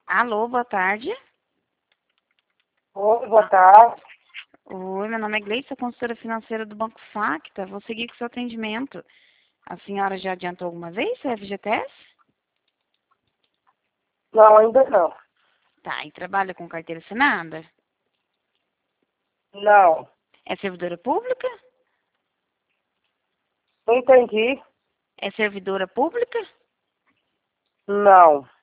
Alô, boa tarde. Oi, boa tarde. Oi, meu nome é Gleice, sou consultora financeira do Banco Facta. Vou seguir com o seu atendimento. A senhora já adiantou alguma vez o FGTS? Não, ainda não. Tá, e trabalha com carteira assinada? Não. É servidora pública? Não entendi. É servidora pública? Não.